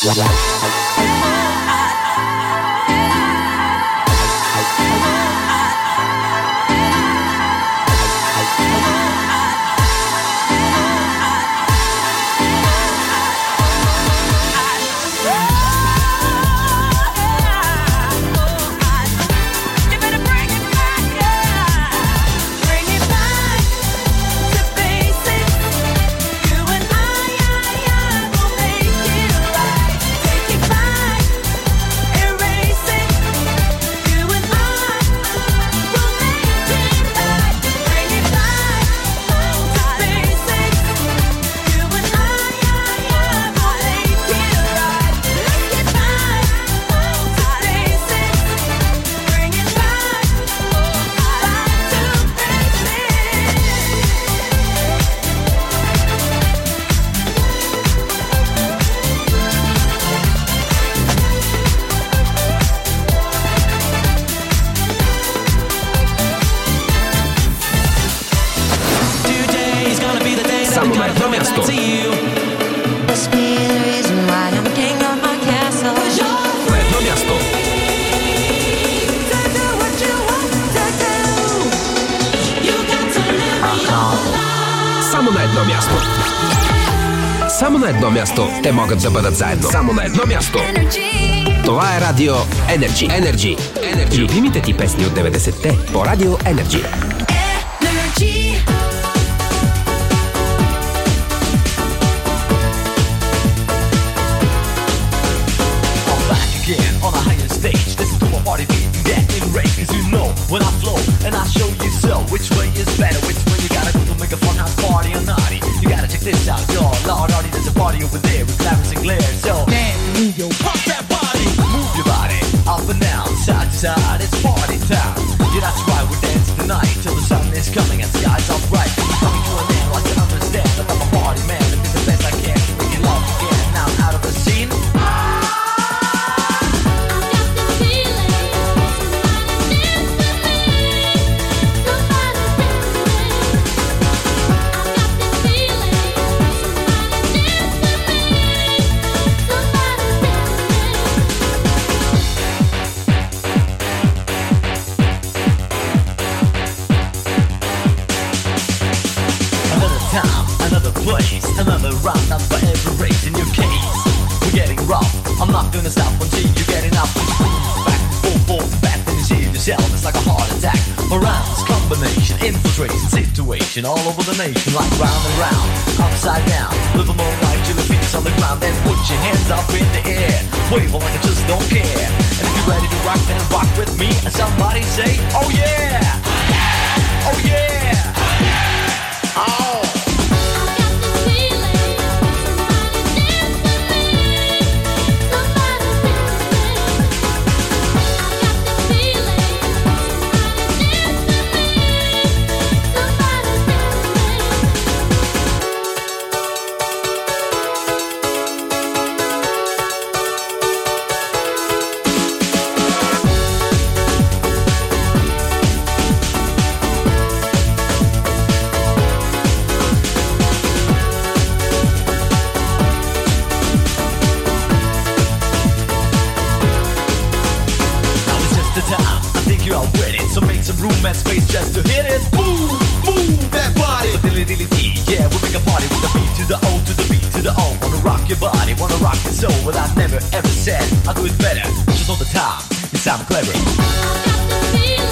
Само на едно място те могат да бъдат заедно. Само на едно място. Това е Радио Energy. Любимите ти песни от 90-те по Радио Energy. On a higher stage, listen to my party beat and get in rage. Cause you know when I flow and I show you so which way is better, which way you gotta go to make a fun house party or naughty. You gotta check this out, yo. Lord Hardy, there's a party over there with glamours and glare. So man, yo, pump that body, move your body up and down, side to side. It's party time. Yeah, that's right, we're dancing tonight till the sun is coming and skies are bright. Coming to an end, like you understand that I'm a party man. And do the best I can to make you love again. Now I'm out of the scene. Another round up for every race in your case. We're getting rough. I'm not gonna stop until you're getting up. Back, forth, back, then you see yourself. It's like a heart attack. Around this combination, infiltration situation all over the nation, like round and round, upside down. Live a more like till your feet's on the ground. Then put your hands up in the air, wave like I just don't care. And if you're ready to rock, then rock with me. And somebody say, oh yeah, oh yeah, oh. Room and space just to hit it. Move that body. So dilly-dilly-dee, yeah, we'll make a party with the beat to the O to the B to the O. Wanna rock your body, wanna rock your soul. But I never ever said I'll do it better. Just all the time, you sound clever. I got the feeling.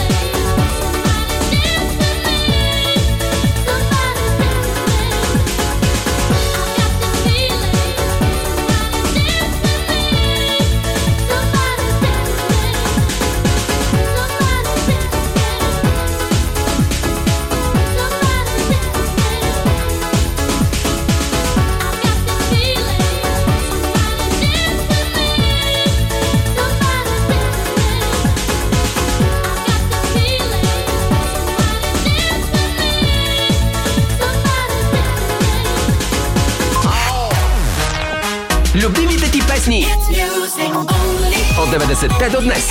Любимите ти песни от 90-те до днес.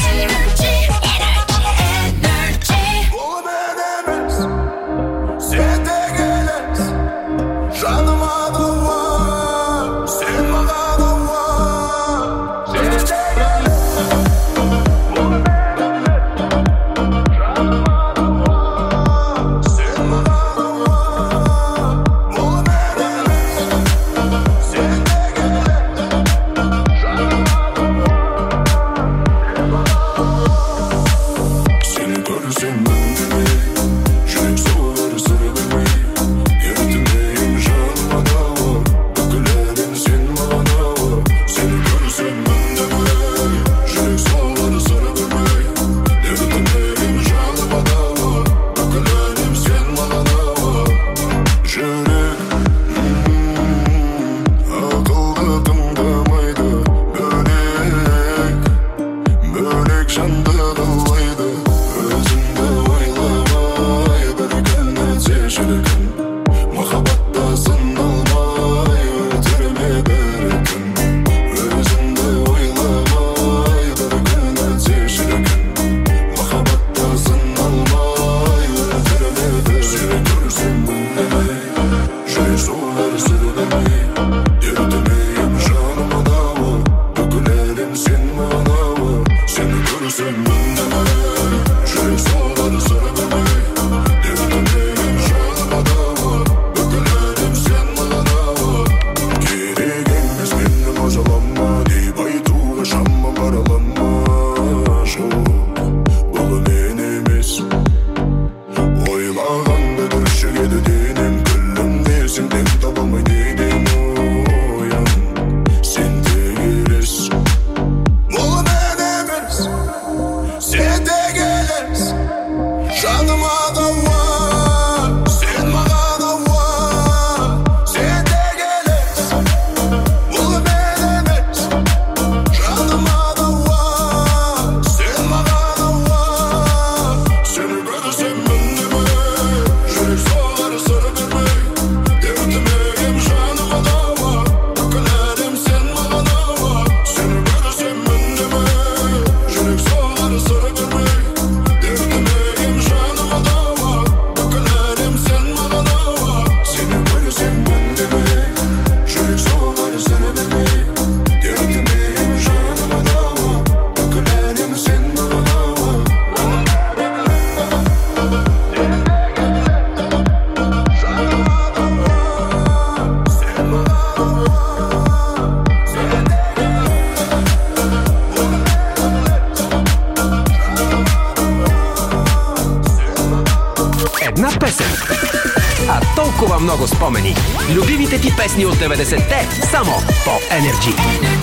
Една песен, а толкова много спомени. Любимите ти песни от 90-те, само по Energy.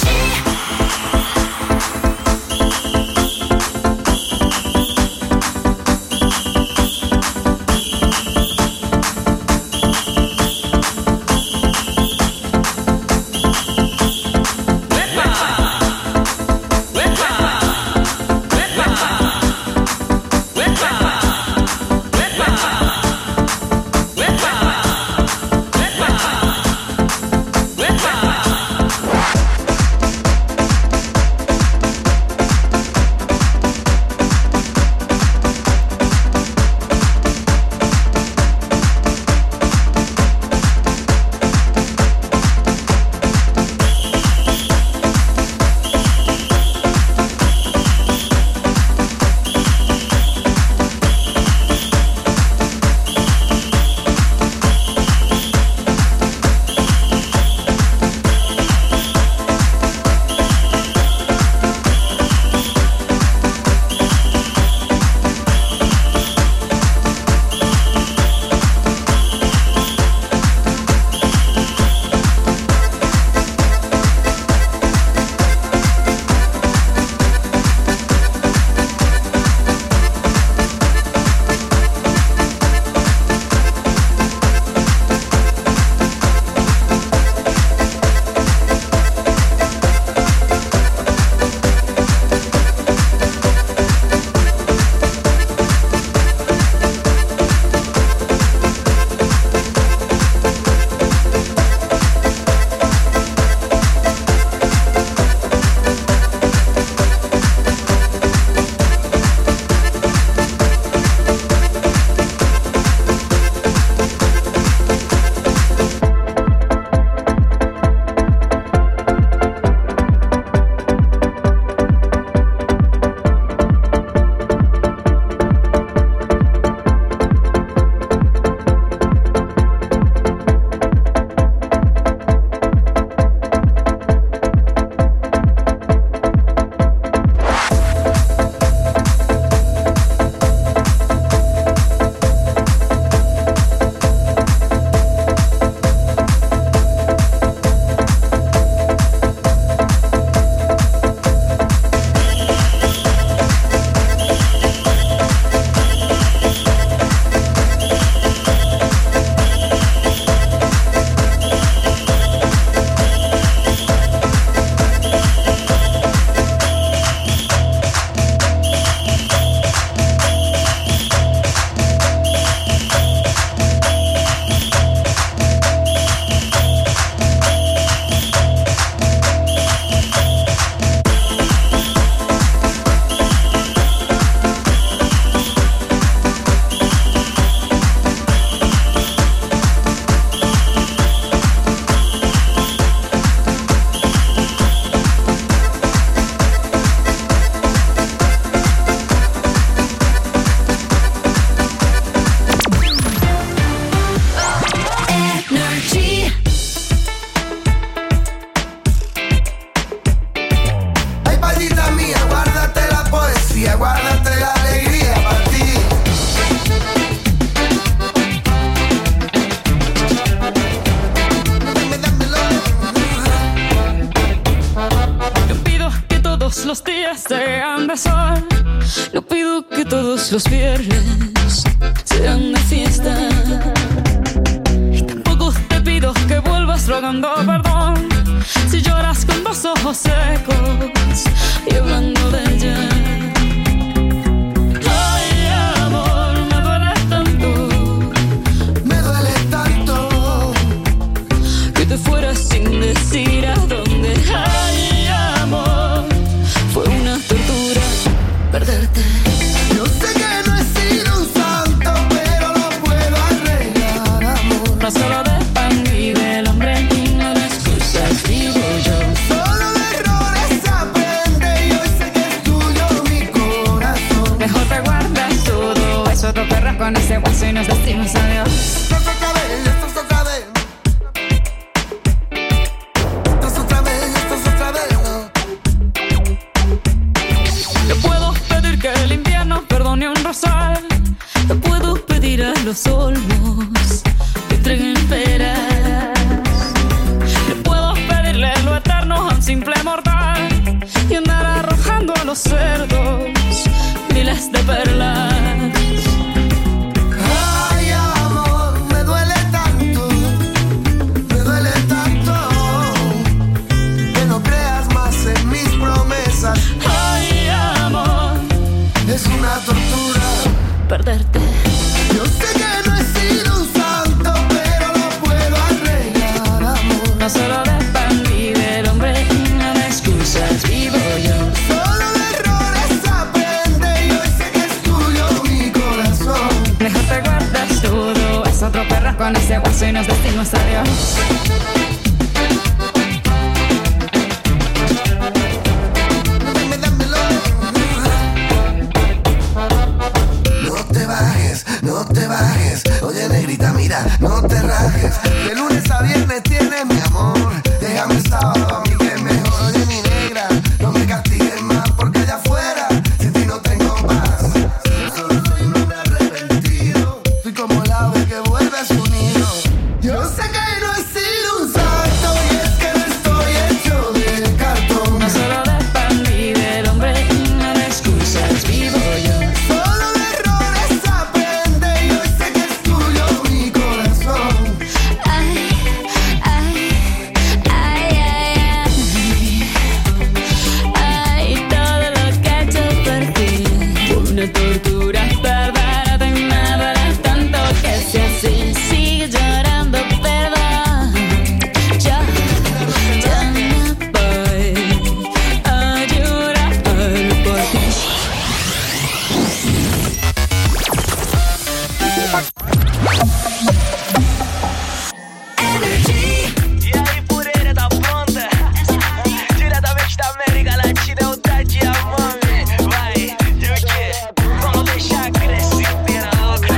los días sean de sol. No pido que todos los viernes sean de fiesta. Y tampoco te pido que vuelvas rogando perdón si lloras con los ojos secos y hablando de ella. Ay, amor, me duele tanto que te fueras sin decir a dónde. Ay, amor, fue una tortura perderte. Yo sé que no he sido un santo, pero lo puedo arreglar, amor. No solo de pan vive el hombre y no de excusas digo yo. Solo de errores se aprende y hoy sé que es tuyo mi corazón. Mejor te guardas todo eso, te perras con ese hueso y nos decimos adiós. Esto es otra vez, esto es otra vez. Esto es otra vez, esto es otra vez. Te puedo pedir que el invierno perdone un rosal. Te puedo pedir a los olmos que entreguen peras. No puedo pedirle lo eterno a un simple mortal y andar arrojando a los cerdos miles de perlas. Ay, amor, me duele tanto que no creas más en mis promesas. Ay, amor, es una tortura perderte. Yo sé que no he sido un santo, pero lo puedo arreglar, amor. No solo dependí del hombre, no me excusas, vivo yo. Solo de errores aprende y hoy sé que es tuyo mi corazón. Mejor te guardas todo, es otro perro con ese hueso y nos destinos a Dios. No te bajes, oye negrita, mira, no te rajes. De lunes a viernes tienes mi amor. Déjame el sábado a mí que es mejor. Oye mi negra, no me castigues más porque allá afuera sin ti no tengo paz. Solo soy un hombre arrepentido. Soy como el ave que vuelve a su nido. Yo sé que no he sido un santo y es que no estoy hecho de cartón. No solo dependí del hombre, no me excusas, vivo yo. Solo de errores aprende y hoy sé que es tuyo mi corazón. Ay, ay, ay, ay, ay, todo lo que he hecho por ti fue una tortura, perdónate, me duele tanto que sea así, sigue llorando, perdón. Yo no voy a llorar por ti. E aí, Pureira tá pronta? Diretamente da América Latina é o Tadinha, mami. Vai, e o quê? Vamos deixar crescer inteira louca.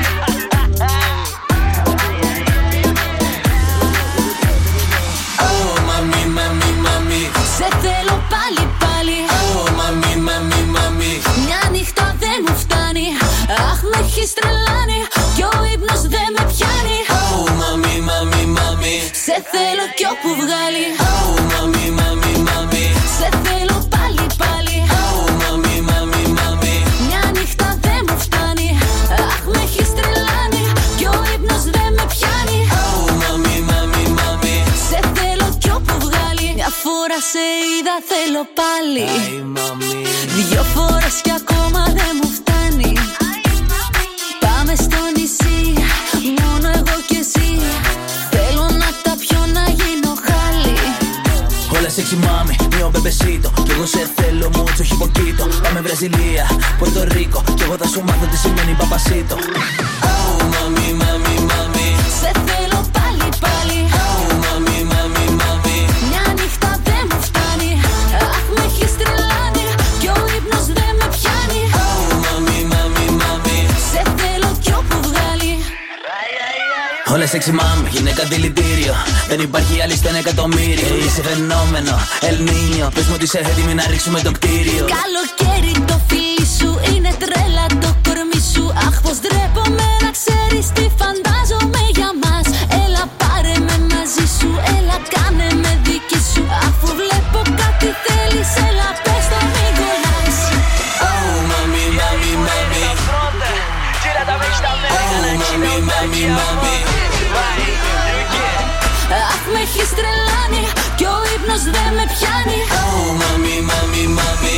Oh, mami, mami, mami. Σε θέλω πάλι πάλι. Oh, mami, mami, mami. Μια νύχτα δεν μου φτάνει. Αχ, με έχεις τρελάνει κι ο ύπνος δεν με πιάνει. Oh, mami, mami, mami. Σε θέλω κι όπου βγάλει. Oh, mami, mami, mami. Σε θέλω πάλι πάλι. Oh, mami, mami, mami. Μια νύχτα δεν μου φτάνει. Αχ, με έχεις τρελάνει κι ο ύπνος δεν με πιάνει. Oh, mami, mami, mami. Σε θέλω κι όπου βγάλει. Μια φορά σε είδα θέλω πάλι. Ay, mami. Δυο φορές κι ακόμα δεν μου φτάνει. Πάμε στο νησί, μόνο εγώ κι εσύ. Θέλω να τα πιω να γίνω χάλι. Hola sexy mami, mio bebecito. Κι εγώ σε θέλω mucho όχι poquito. Πάμε Βραζιλία, Πορτο Ρίκο. Κι εγώ θα σου μάθω τι σημαίνει παπασίτο. Oh, mami, mami, mami. Σε θέλω πάλι πάλι. Oh, mami, mami, mami. Μια νύχτα δεν μου φτάνει. Αχ, με έχεις τρελάνει κι ο ύπνος δεν με πιάνει. Oh, mami, mami, mami. Σε θέλω κι όπου βγάλει. Όλα sexy mami, γυναίκα δηλητήριο. Δεν υπάρχει άλλη στο 1.000.000. Είσαι φαινόμενο, El Niño. Πες μου ότι είσαι έτοιμη να ρίξουμε το κτίριο. Καλοκαίρι το φίλι σου είναι τρέλα το κορμί σου. Αχ, πως ντρέπομαι να ξέρεις τι φαντάζομαι για μας. Έλα πάρε με μαζί σου, έλα κάνε με δική σου. Αφού βλέπω κάτι θέλεις, έλα πες το μην κολλάς. Oh, mami, mami, mami. Diretamente da América Latina é o Tadinha, mami. Vai, e o quê? Αχ, με έχεις τρελάνει κι ο ύπνος δεν με πιάνει. Oh, mami, mami, mami.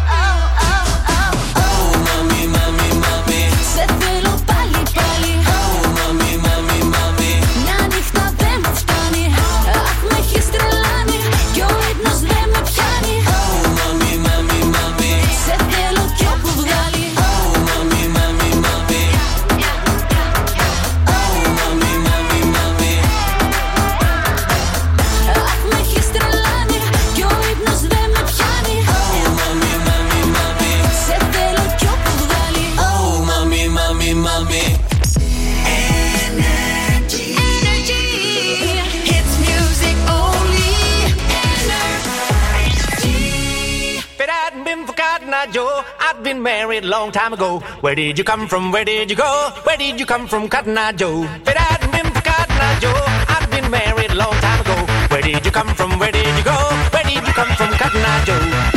Oh, mami, mami, mami. Σε θέλω πάλι πάλι. Oh, mami, mami, mami. Μια νύχτα δεν μου φτάνει. Αχ, με έχεις τρελάνει κι ο ύπνος δεν με πιάνει. Oh, mami, mami, mami. Σε θέλω κι όπου βγάλει. Oh, mami, mami, mami. Oh, mami, mami, mami. Αχ, με έχεις τρελάνει κι ο ύπνος δεν με πιάνει. Oh, mami, been married long time ago. Where did you come from? Where did you go? Where did you come from, Cotton Eye Joe? If it hadn't been for Cotton Eye Joe, I'd been married long time ago. Where did you come from? Where did you go? Where did you come from, Cotton Eye Joe?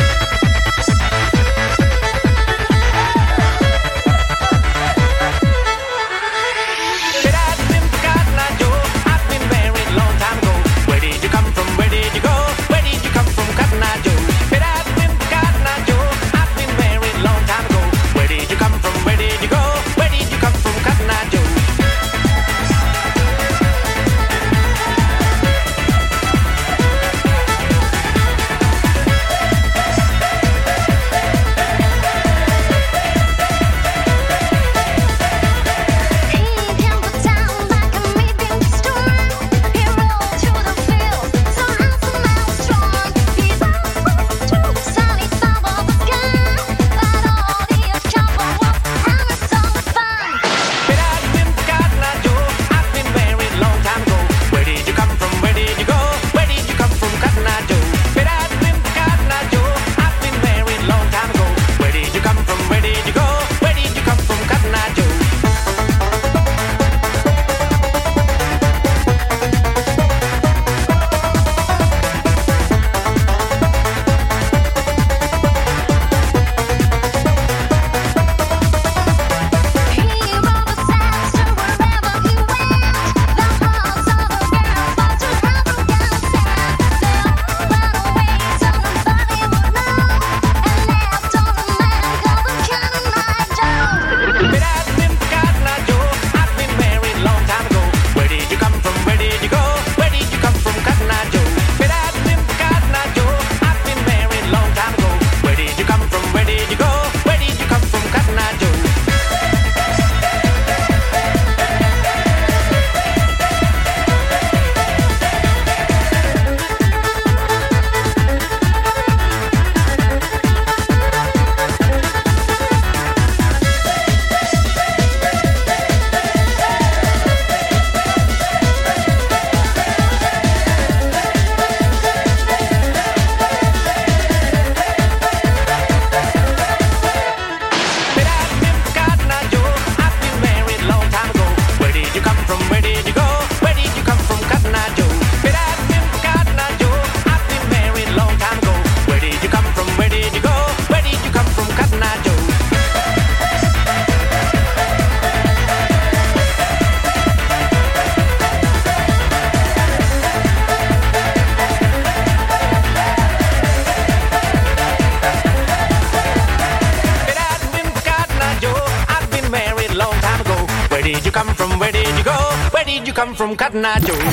From Cotton Eye Joe.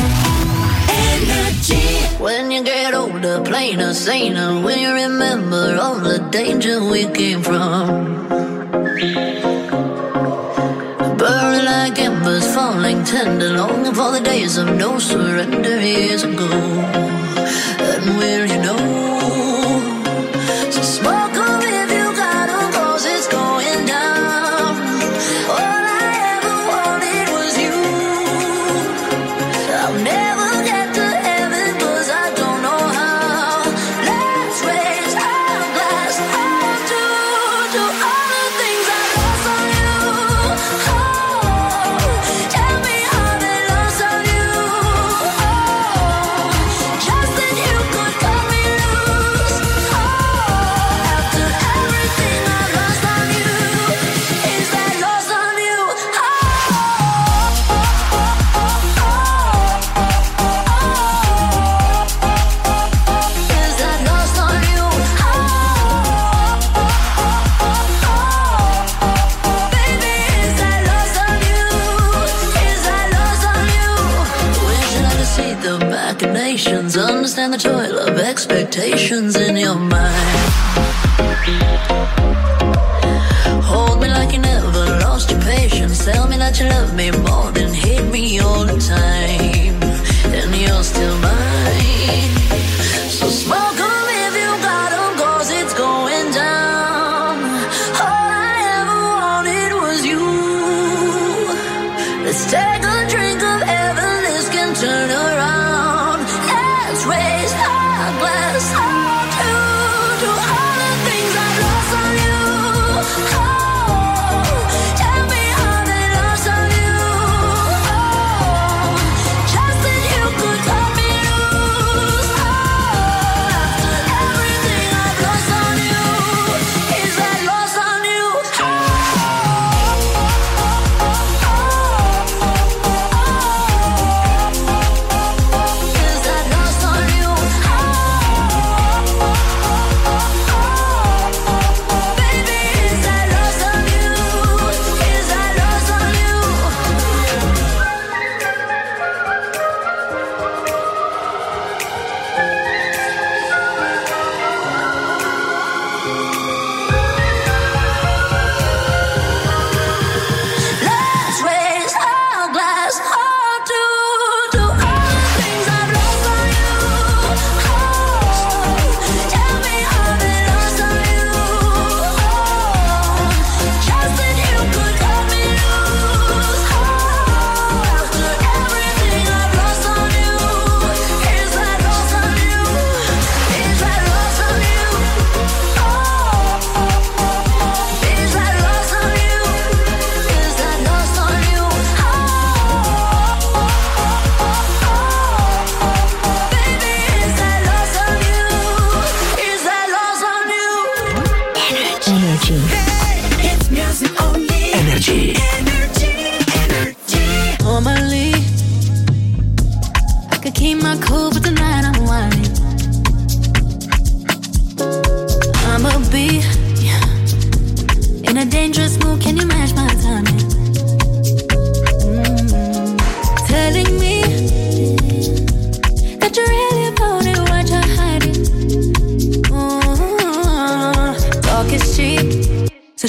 When you get older, plainer, saner, when you remember all the danger we came from. Burning like embers, falling tender, longing for the days of no surrender years ago. And will you know? So smoke them if you got them, 'cause it's going down. All I ever wanted was you. I'll never get to heaven 'cause I don't know how. Let's raise our glass to all the things I lost on you. Oh, tell me how they lost on you. Oh, just that you could cut me loose. Oh, after everything I lost on you, is that lost on you? Is that lost on you? Baby, is that lost on you? Is that lost on you? Wish I could see the machinations, understand the toil of expectations in your mind. Hold me like you never lost your patience. Tell me that you love me more than hate me all the time. And you're still mine. So smoke 'em if you got 'em, 'cause it's going down. All I ever wanted was you. Let's take a drink of heaven, this can turn around. Let's raise our glass to all the things I lost on you.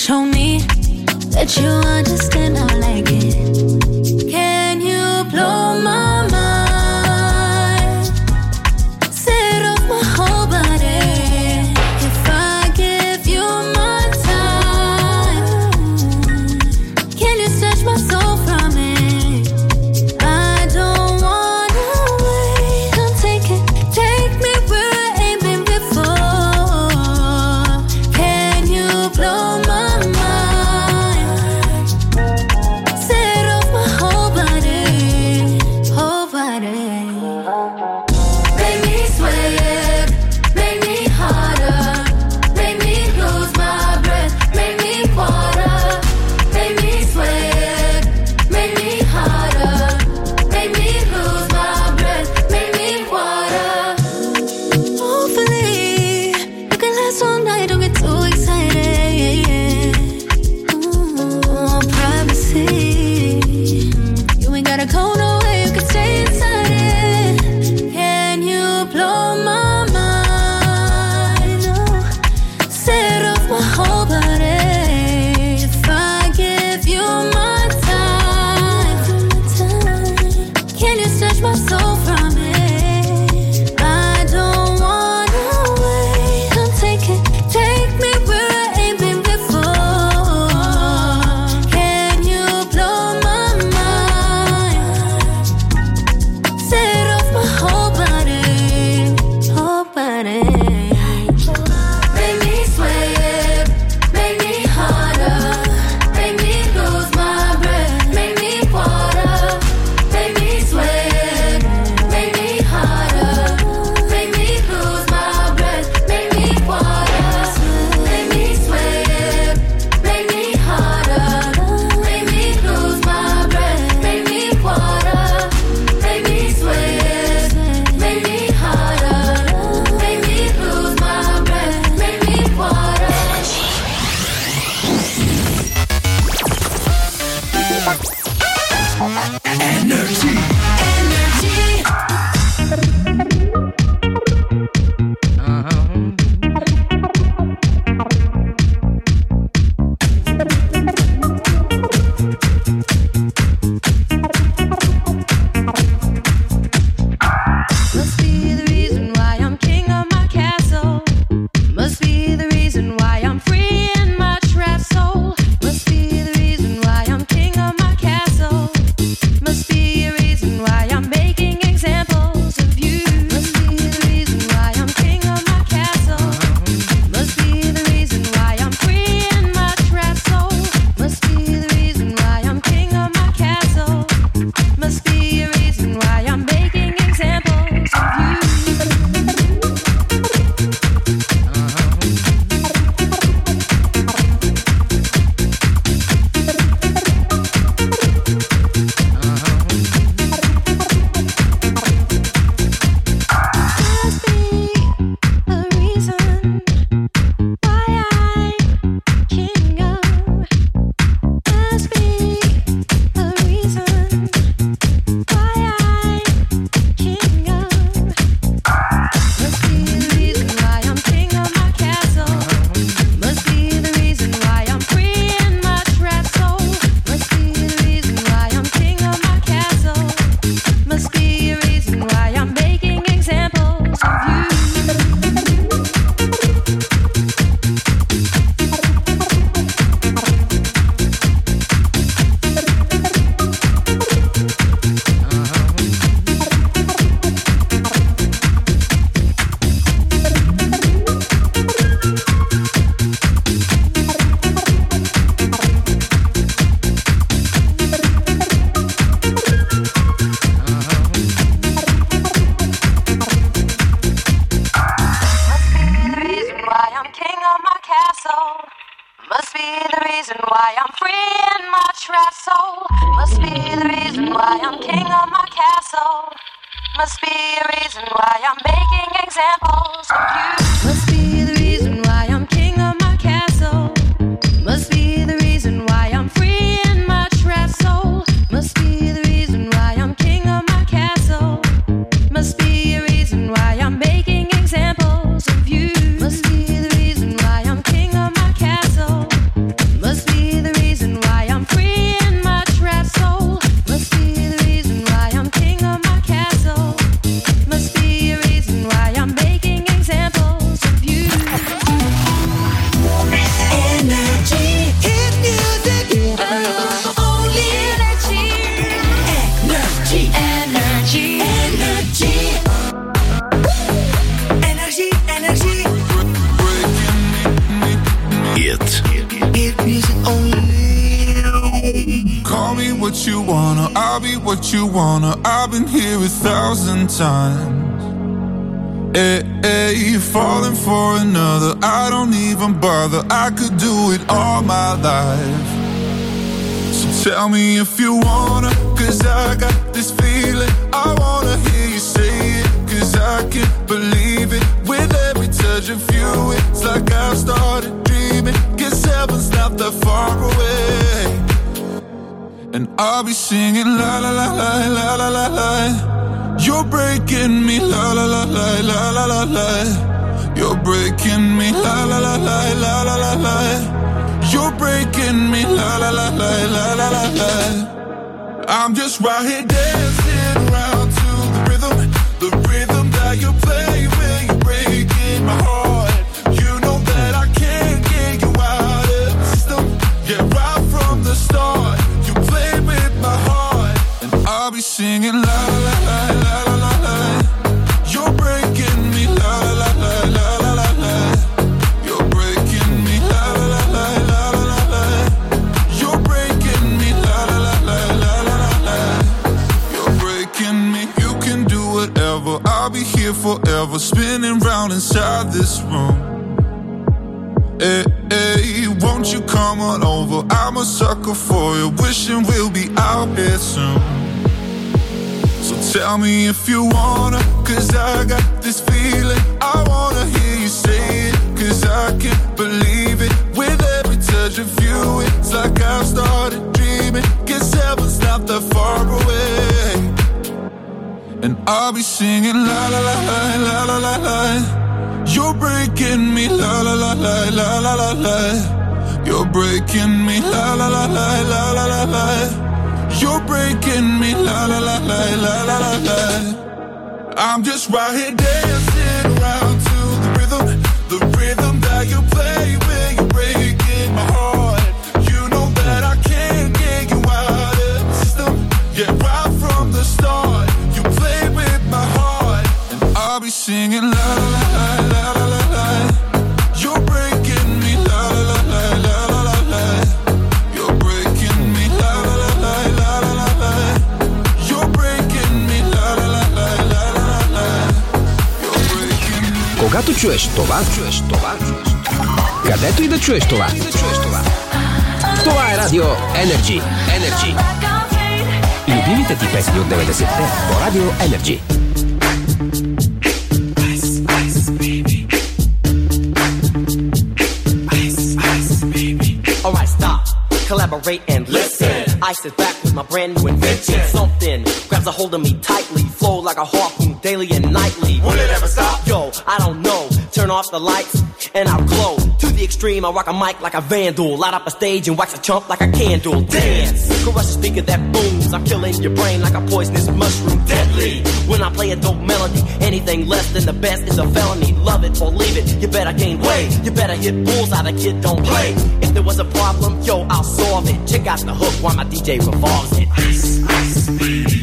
Show me that you understand how I like it. Can you blow my mind? Set off my whole body. If I give you my time, can you snatch my soul from it? I don't wanna wait. Come take it, take me where I ain't been before. Can you blow my mind? Set off my whole body, whole body. Make me sweat, make me harder, make me lose my breath, make me water, make me sweat, make me harder, make me lose my breath, make me water. Hopefully, you can last all night, don't get too excited. Privacy, you ain't gotta go nowhere, you can stay inside it. Can you blow my mind? Oh, set off my whole body. If I give you my time, can you snatch my soul from it? I don't wanna wait. Come take it, take me where I ain't been before. Can you blow my mind? Set off my whole body, whole body. Make me sweat, make me harder, make me lose my breath, make me water, make me sweat, make me harder, make me lose my breath, make me water, make me sweat, make me harder, make me lose my breath, make me water, make me sweat, make me harder, make me lose my breath, make me water. Energy. Must be the reason why I'm king of my castle. Must be the reason why I'm free in my trapped soul. Must be the reason why I'm king of my castle. Must be a reason why I'm making examples of you. Must be the reason why I'm king of my castle. Must be the reason why I'm free in my trapped soul. Must be the reason why I'm king of my castle. Must be a reason why I'm making examples of you. Must be a reason why I'm king of. Must be a reason why I'm king of. Must be the reason why I'm king of my castle. Must be the reason why I'm free in my trapped soul. Must be the reason why I'm king of my castle. Must be a reason why I'm making examples of you. Must be the reason why I'm free in my trapped soul. Must be the reason why I'm king of my castle. Must be a reason why I'm making examples of you. Must be the reason why I'm king of my castle. Must be the reason why I'm free in my trapped soul. Must be the reason why I'm king of my castle. Must be a reason why I'm making examples of you. Must be the reason why I'm king of my castle. what you wanna, I'll be what you wanna. I've been here 1,000 times. You're falling for another, I don't even bother. I could do it all my life. So tell me if you wanna, cause I got this feeling. I wanna hear you say it, cause I can't believe it. With every touch of you, it's like I've started dreaming. Guess heaven's not that far away. And I'll be singing la la la la la la la la. You're breaking me la la la la la la la la. You're breaking me la la la la la la la la. You're breaking me la la la la la la la la. I'm just right here dancing around to the rhythm that you play when you're breaking my heart. You know that I can't get you out of the system. Yeah, right from the start, you play with my heart, and I'll be singing la la la la la la la. You're breaking me la la la la la la la. You're breaking me la la la la la la la. You're breaking me la la la la la la la. You're breaking me. You can do whatever, I'll be here forever, spinning round inside this room. Hey, won't you come on over? I'm a sucker for you, wishing we'll be out here soon. So tell me if you wanna, cause I got this feeling. I wanna hear you say it, cause I can't believe it. With every touch of you, it's like I've started dreaming. Guess heaven's not that far away. And I'll be singing la la la la la la la la. You're breaking me la la la la la la la la. You're breaking me la la la la la la la la. You're breaking me la la la la la la la la. I'm just right here dancing around to the rhythm that you play when you're breaking my heart. You know that I can't get you out of the system. Yeah, right from the start, you play with my heart, and I'll be singing la la la la la la la. You're breaking me la la la la la la la la. You're breaking me la la la la la la la la. You're breaking me la la la la la la la. You're breaking me. Когато чуеш това, където и да чуеш това. Това е Радио Energy. Любимите ти песни от 90-те по Радио Energy. Alright, stop, collaborate and listen. I sit back with my brand new invention. Something grabs a hold of me tightly, flow like a harpoon daily and nightly. Will it ever stop? Yo, I don't know. Turn off the lights and I'll glow. To the extreme, I rock a mic like a vandal. Light up a stage and wax a chump like a candle. Dance, crush a speaker that booms. I'm killing your brain like a poisonous mushroom. Deadly, when I play a dope melody. Anything less than the best is a felony. Love it or leave it, you better gain weight. You better hit bullseye, the kid don't play. If there was a problem, yo, I'll solve it. Check out the hook while my DJ revolves it. Ice, ice, baby.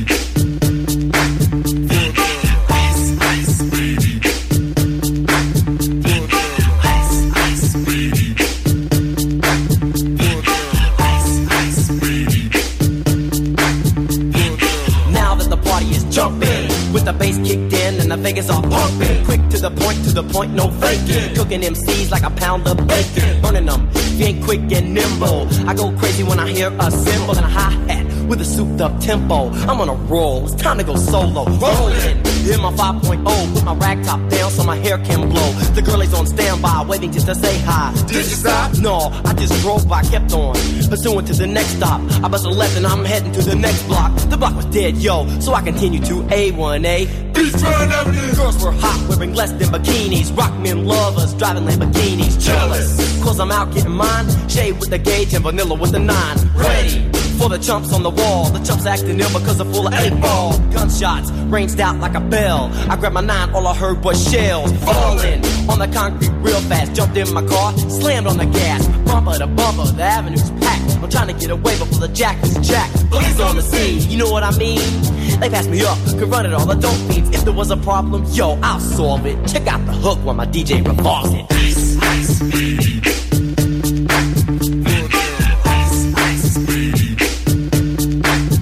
The bass kicked in and the Vegas all pumping. Quick to the point, no faking. Cooking MCs like a pound of bacon. Burning them, if you ain't quick and nimble. I go crazy when I hear a cymbal and a hi-hat with a souped up tempo. I'm on a roll, it's time to go solo. Rolling in my 5.0, put my rag top down so my hair can blow. The girl is on standby, waiting just to say hi. Did you stop? No, I just drove by, kept on pursuing to the next stop. I bust a left and I'm heading to the next block. The block was dead, yo, so I continue to A1A. Beachfront Avenue. Girls were hot, wearing less than bikinis. Rock men lovers, driving Lamborghinis. Jealous, cause I'm out getting mine. Shade with the gauge and vanilla with the 9. Ready for the chumps on the wall. The chumps acting ill because they're full of 8-ball. Gunshots ranged out like a bell. I grabbed my 9, all I heard was shells falling on the concrete real fast. Jumped in my car, slammed on the gas. Bumper to bumper, the avenue's packed. I'm trying to get away before the jack is jacked. Police on the scene, you know what I mean? They passed me up, could run it all, the dope fiends. If there was a problem, yo, I'll solve it. Check out the hook while my DJ revolves it. Ice, ice, baby. Ice, ice, baby.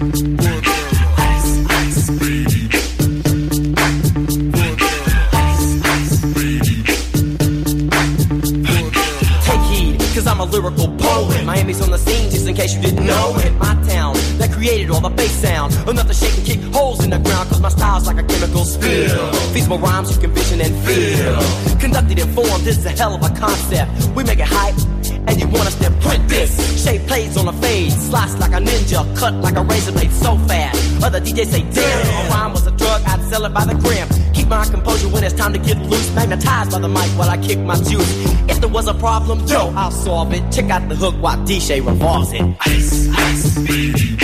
to shake and kick holes in the ground, cause my style's like a chemical spill. Feasible rhymes you can vision and feel. Conducted in form, this is a hell of a concept. We make it hype, and you want us to print this. Shape plays on a fade, slice like a ninja, cut like a razor blade so fast. Other DJs say, damn, a rhyme was a drug, I'd sell it by the gram. Keep my composure when it's time to get loose. Magnetized by the mic while I kick my juice. If there was a problem, yo, I'll solve it. Check out the hook while DJ revolves it. Ice, ice, baby.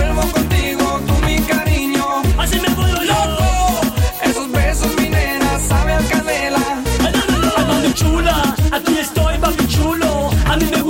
Esos besos, mi nena,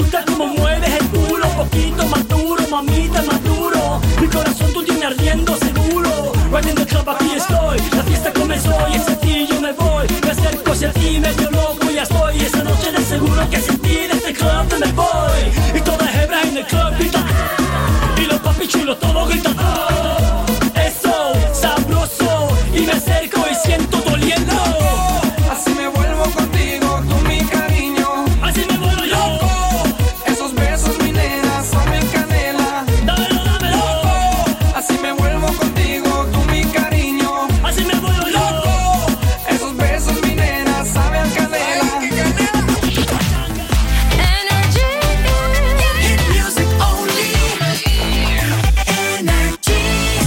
gusta como mueves el culo, poquito más duro, mamita más duro. Mi corazón tú tienes ardiendo seguro. Right in the club, aquí estoy, la fiesta comenzó y es aquí yo me voy. Me acerco hacia ti, medio loco y ya estoy. Esa noche de seguro que sentí de este club donde voy. Y todas hebras en el club gritan, y los papi chulos todos gritan, oh, eso, sabroso. Y me acerco y siento doliendo. Así me vuelvo contigo, tú mi cariño. Así me vuelvo yo. Loco, esos besos mi nena son mi canela. Dámelo, dámelo. Loco, así me vuelvo contigo, tú mi cariño. Así me vuelvo yo. Loco, esos besos mi nena saben canela. Energy. Hit music only. Energy.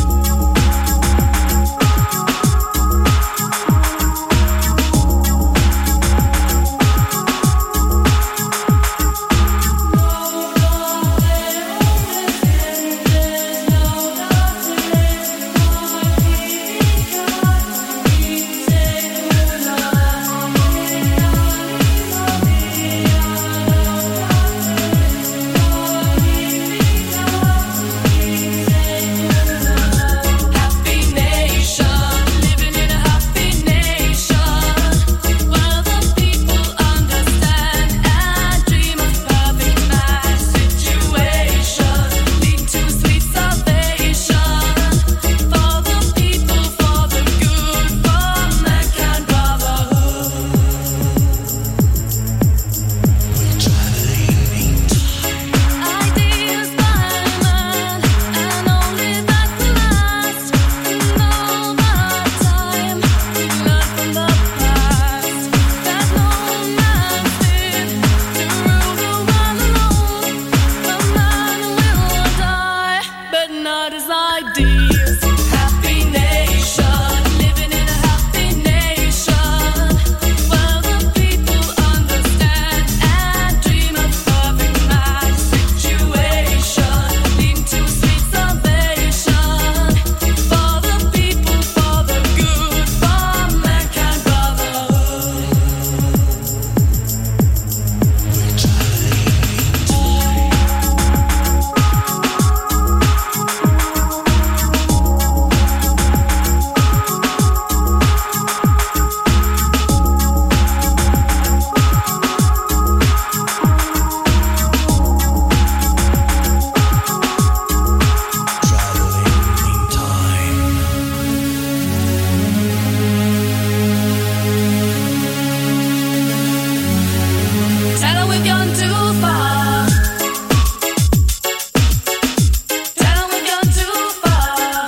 Happy nation, living in a happy nation, where the people understand and dream of perfect match situation, lead to sweet salvation, for the people, for the good, for mankind brotherhood. Ideas by man, and only that will last. In all that time, we've learned from the past that no man's fit to rule the world alone. A man will die, but not his ideas. Happy nation, living in a happy nation, where the people understand and dream of perfect match situation, lead to sweet salvation, for the people, for the good, for mankind brotherhood. Tell her we've gone too far. Tell her we've gone too far.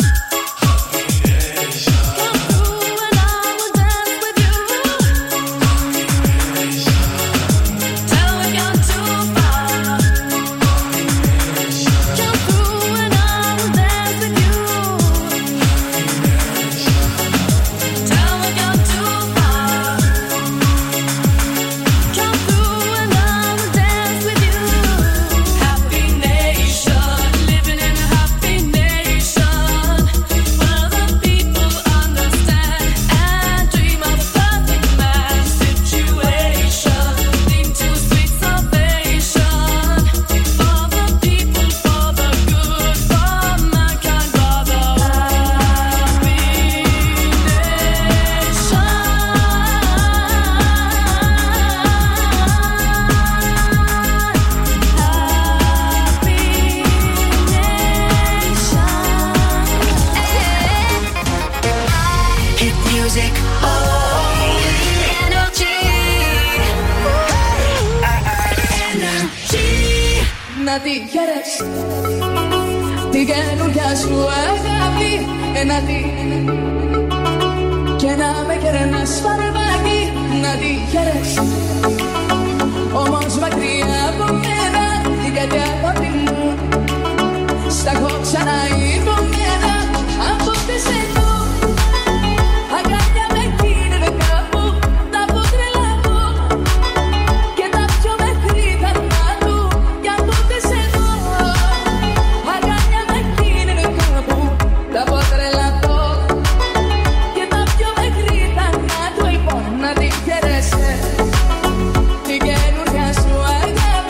Come through and I will dance with you. Tell her we've gone too far. Come through and I will dance with you. Tell her we've gone too far. Come through and I will dance with you. Happy nation, living in a happy nation, where the people understand and dream of a perfect match situation, lead to sweet salvation, for the people, for the good, for mankind brotherhood. Happy Hit music only. energy. Energy. Nati quieres, tigenu jashu agabi, nati. Kena me quieren asfarbagi, nati quieres. Omos makria pomena, tigaya papimu. Sta cosa nai pomena, ampote sento. Agaglia me tira de capo, da potre lapo. Que tapio me grita natu, ya ampote sento. Agaglia me tira de capo, da potre lapo. Que tapio me grita natu, y por nadie quiere ser. Y que nunca su agabi.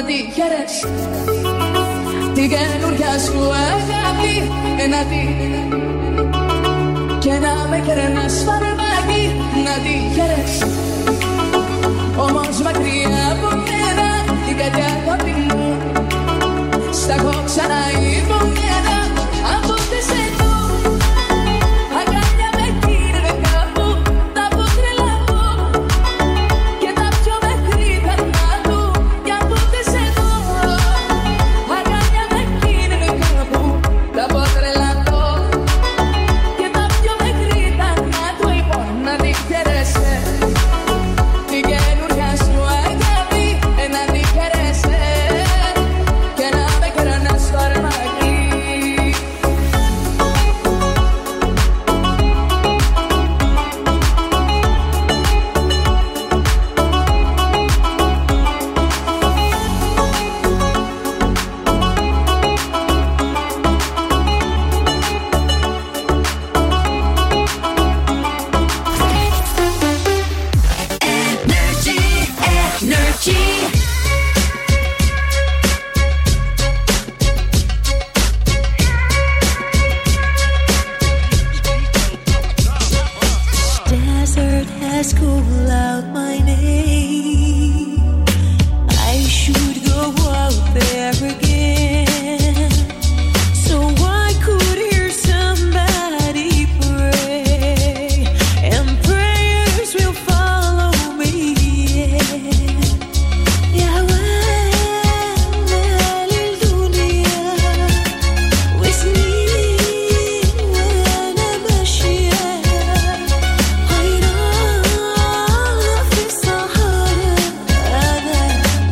τύχερες την καινούρια σου αγάπη να τη και να με керνάς φαρμάκι να τύχερες όμως μακριά από μένα την καρδιά αγάπη μου στα έχω ξαναϋπομένα από τις εδώ αγάπια με κύριε κάπου τα πω τρελαθώ και τα πιο μέχρι καρδιά του κι από τις εδώ αγάπια με κύριε κάπου τα πω τρελαθώ και τα πιο μέχρι καρδιά του είπω να τη χαιρέσαι την καινούρια σου αγάπη να τη χαιρέσαι και να με керνάς φαρμάκι. Desert has called out my name. I should go out there again. So I could hear somebody pray, and prayers will follow me. يا ويل الدنيا وسنين وانا ماشيه حيرانه في الصحراء انا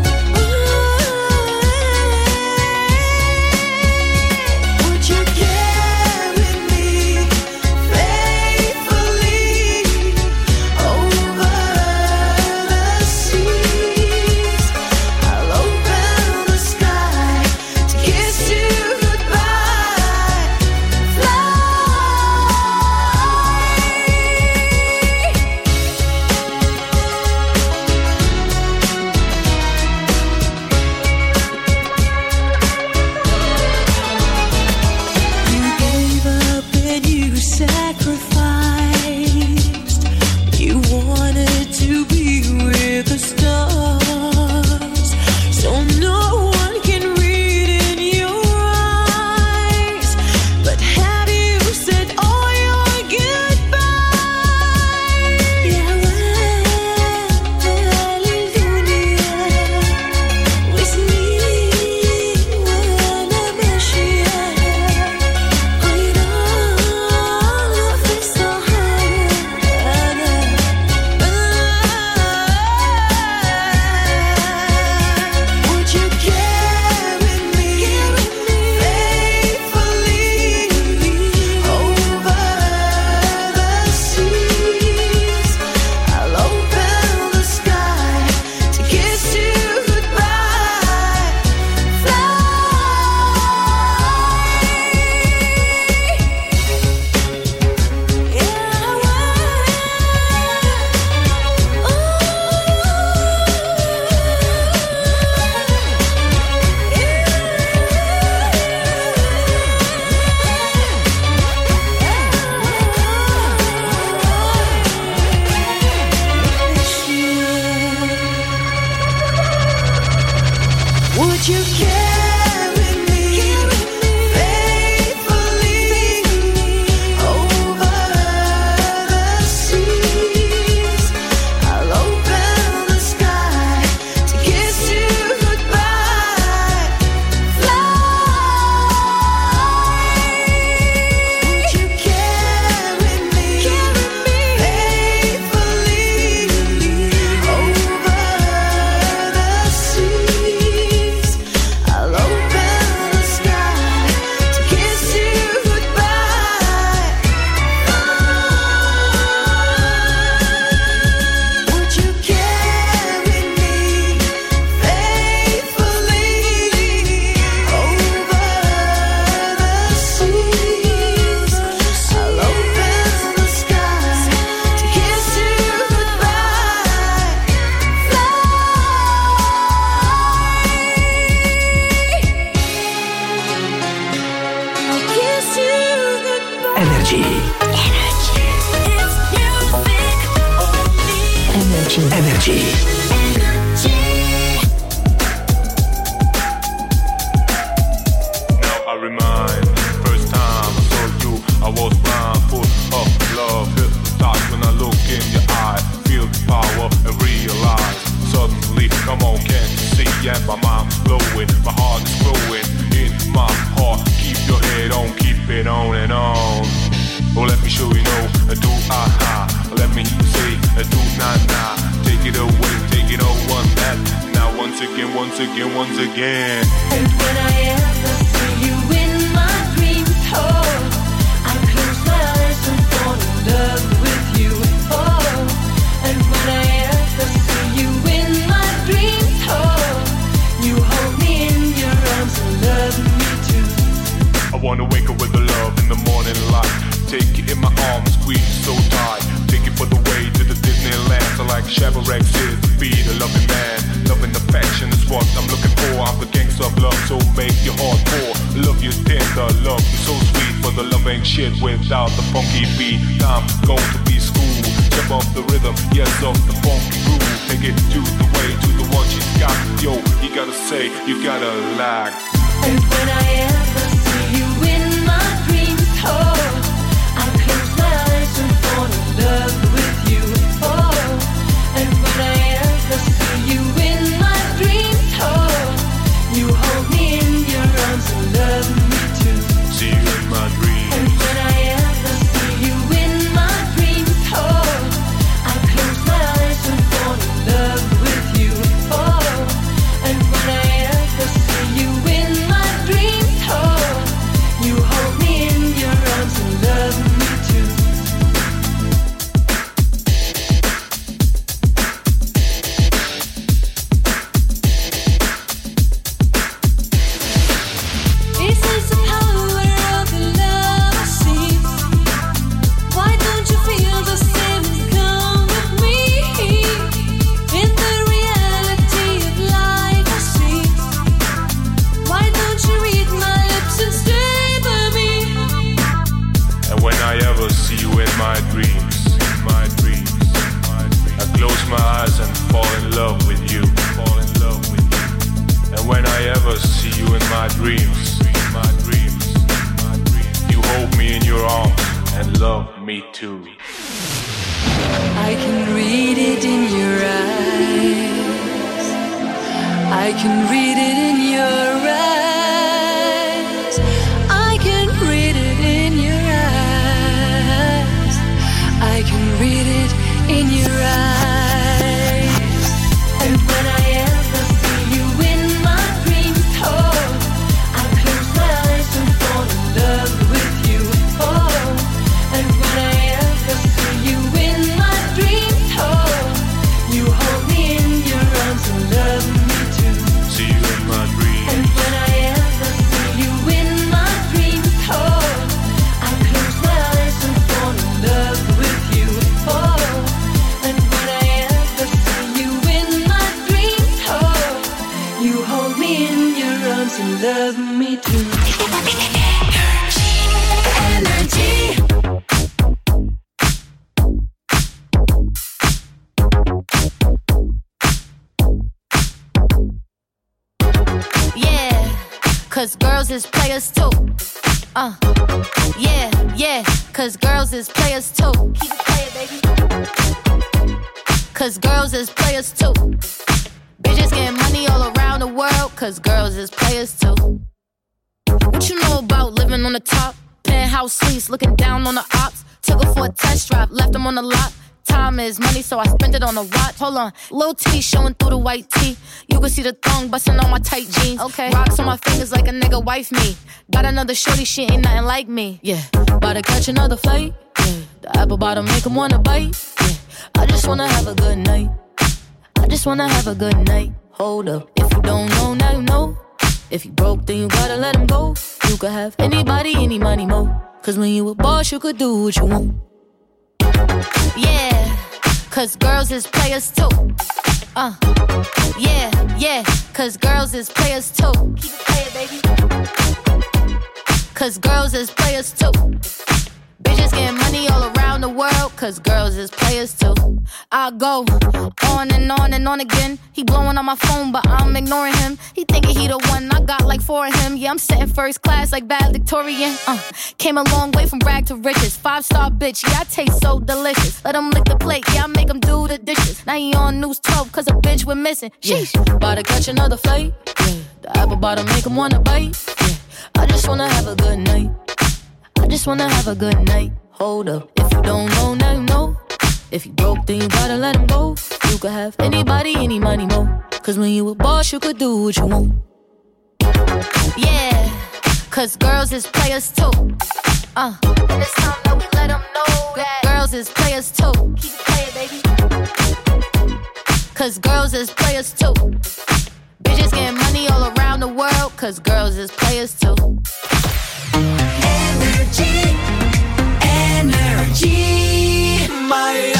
would you carry me faithfully over the seas? I'll open the sky to kiss you goodbye. Fly. You gave up and you sacrificed. You wanted to be with the stars, so no one can read in your eyes. But have you said all your goodbyes? يا ويل الدنيا وسنين وانا ماشيه حيرانه في الصحراء انا Energy. Now I remind, first time I saw you, I was blind, full of love, hypnotized when I look in your eye, feel the power and realize, suddenly, come on, can't you see, yeah, my mind's blowing, my heart is growing, in my heart, keep your head on, keep it on and on. Oh, let me show you know, do aha, let me say, do na na, take it away, take it all one that, now once again, once again, once again. And when I ever see you in my dreams, oh, I close my eyes and fall in love with you, oh. And when I ever see you in my dreams, oh, you hold me in your arms and love me too. I wanna wake up with the love in the morning light. Take it in my arms, squeeze so tight. Take it for the way to the Disneyland. So like Shabarak said, to be the loving man. Loving affection is what I'm looking for. I'm the gangster of love, so make your heart pour. Love you tender, love you so sweet. For the love ain't shit without the funky beat. Time going to be school. Jump off the rhythm, yes, off the funky groove. Take it to the way, to the one you got. Yo, you gotta say, you gotta like. And when I ever see you in my dreams, oh, I close my eyes and fall in love with you, oh. And when I ever see you in my dreams, oh, you hold me in your arms and love me too. See you in my dreams. And when I ever see you in my dreams, oh, I close my eyes and fall in love with you, oh. And when I ever see you in my dreams, oh, you hold me in your arms and love me too. This is the power of the love I see. Why don't you feel the same and come with me? In the reality of life I see. Why don't you read my lips and stay by me? And when I ever see you in my dreams, I close my eyes and fall in love with you, And when I ever see you in my dreams, you hold me in your arms and love me too. I can read it in your eyes. I can read it in your eyes. I can read it in your eyes. I can read it in your eyes. And when I ever see you in my dreams, oh, I close my eyes and fall in love with you, oh. And when I ever see you in my dreams, oh, you hold me in your arms and love me too. See you in my dreams. And when I ever see you in my dreams, oh, I close my eyes and fall in love with you, oh. And when I ever see you in my dreams, oh, you hold me in your arms and love me too. Energy. Yeah, 'cause girls is players too. Yeah, 'cause girls is players too. Keep it playing, baby. 'Cause girls is players too. Bitches getting money all around the world, 'cause girls is players too. What you know about living on the top? Penthouse suites, looking down on the ops. Took her for a test drive, left them on the lot. Time is money, so I spent it on a watch. Hold on, little T showing through the white tee. You can see the thong busting on my tight jeans. Okay, rocks on my fingers like a nigga wife me. Got another shorty, she ain't nothing like me. Yeah, about to catch another flight. Yeah, the apple bottom make him wanna bite. Yeah, I just wanna have a good night. I just wanna have a good night. Hold up, if you don't know, now you know. If you broke, then you gotta let him go. You could have anybody, any money, mo. 'Cause when you a boss, you could do what you want. Yeah, 'cause girls is players too. Yeah, 'cause girls is players too. Keep it playing, baby. 'Cause girls is players too. Bitches Bitches getting money all around the world, cause girls is players too. I go on and on and on again. He blowing on my phone, but I'm ignoring him. He thinking he the one, I got like 4 of him. Yeah, I'm sitting first class like bad Victorian. Came a long way from rag to riches. 5-star bitch, yeah, I taste so delicious. Let him lick the plate, yeah, I make him do the dishes. Now he on news 12, cause a bitch we're missing. Sheesh, about to catch another flight. Yeah. The apple bottom make him wanna bite. Yeah. I just wanna have a good night. I just wanna have a good night. Hold up, if you don't know, now you know. If you broke, then you gotta let him go. You could have anybody, any money, more. Cause when you a boss, you could do what you want. Yeah, cause girls is players too. And it's time that we let them know that girls is players too. Keep it playing, baby. Cause girls is players too. Bitches getting money all around the world, cause girls is players too. Energy, energy. My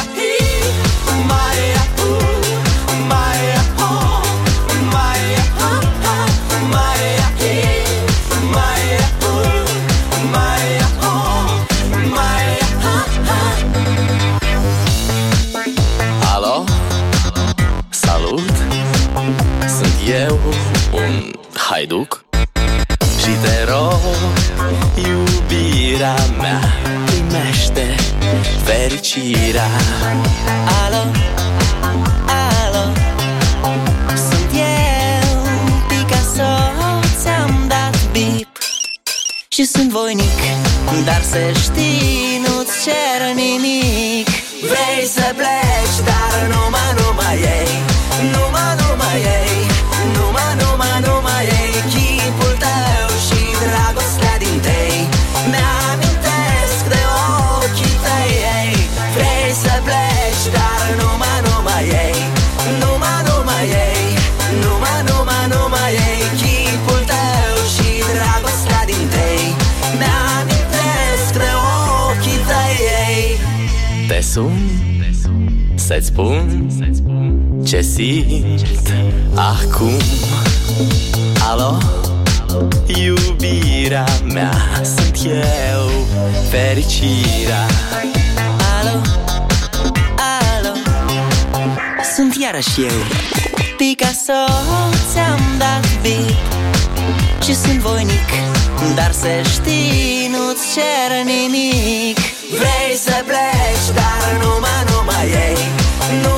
Alo? Salut! Sunt eu, un haiduc și te rog, iubirea mea, primește fericirea. Alo, alo, sunt eu, Picasso, ți-am dat bip și sunt voinic, dar să știi, nu-ți cer nimic. Vrei să pleci, dar numai ei, numai ei, numai ei, chipul tău și dragostea din tei mi-amintesc de ochii tăi, ei. Vrei să pleci, dar numai ei, numai ei, numai ei, chipul tău și dragostea din tei mi-amintesc de ochii tăi, ei. Te sun să-ți spun ce simt acum. Alo, iubirea mea, sunt eu, fericirea. Alo, alo, sunt iarăși eu, Picasso, ți-am dat bip și sunt voinic, dar să știi, nu-ți cer nimic. Vrei să pleci, dar numai ei,